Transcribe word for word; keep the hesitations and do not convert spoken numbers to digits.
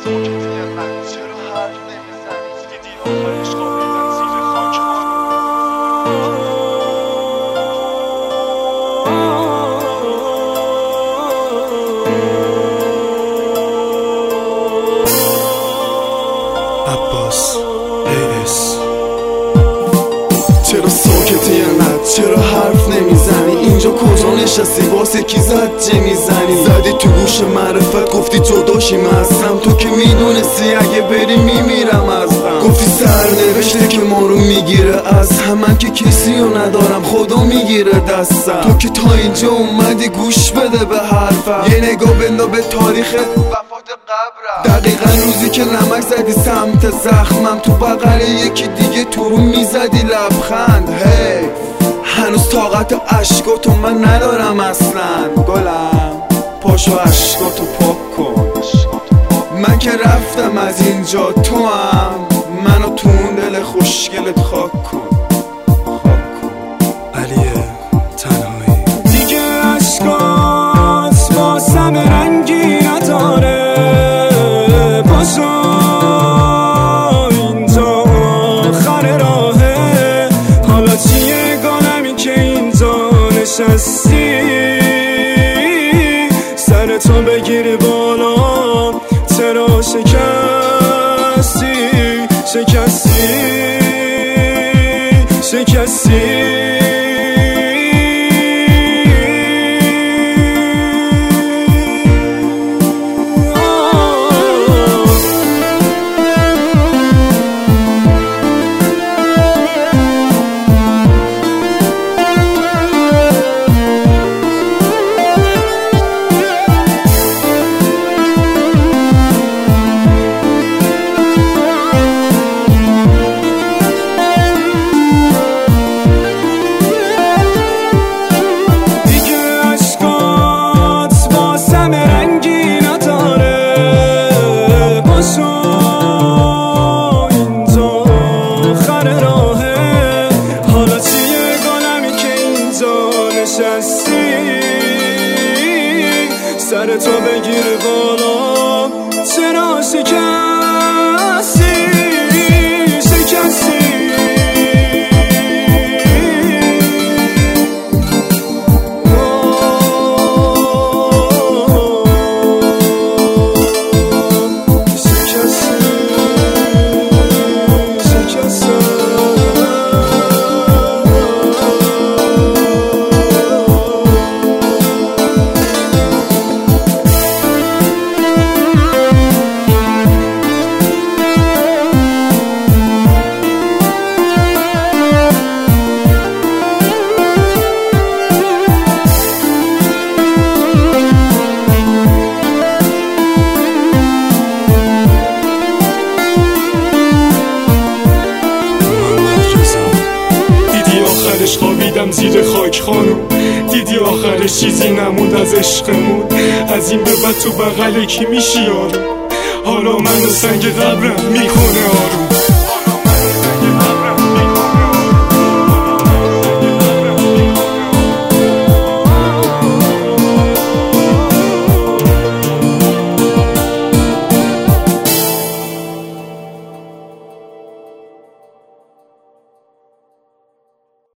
عباس ایس چرا ساکتی انقدر؟ چرا حرف نمیزنی؟ اینجا کجا نشستی؟ واسه کی زد چه میزنی؟ زدی تو گوش معرفت گفتی جداشیم هستم، تو که میدونستی اگه بری میمیرم ازم. گفتی سرنوشته که ما رو میگیره از هم، من که کسی رو ندارم خدا میگیره دستم. تو که تا اینجا اومدی گوش بده به حرفم، یه نگاه بندا به تاریخ وفات قبرم. دقیقا روزی که نمک زدی سمت زخمم، تو بغل یکی دیگه تو رو میزدی لبخند. هی هنوز طاقت عشقاتو من ندارم اصلا. گلم پاشو عشقاتو پاک کن، من که رفتم از اینجا، تو هم منو تو اون دل خوشگلت خاک کن. علیه تنهایی دیگه عشقات واسم رنگی نداره، پاشو اینجا آخر راهه. حالا چیه گانمی که اینجا نشستی؟ سرتو بگیری بالا، چرا شکستی شکستی شکستی؟ سرتو بگیر بالا، چرا شکستی شکستی؟ خوابیدم زیر خاک خانم، دیدی آخرش چیزی نموند از عشقمون. از این به بعد تو بغل کی میشی یارو؟ حالا منو سنگ قبرم میکنه آروم.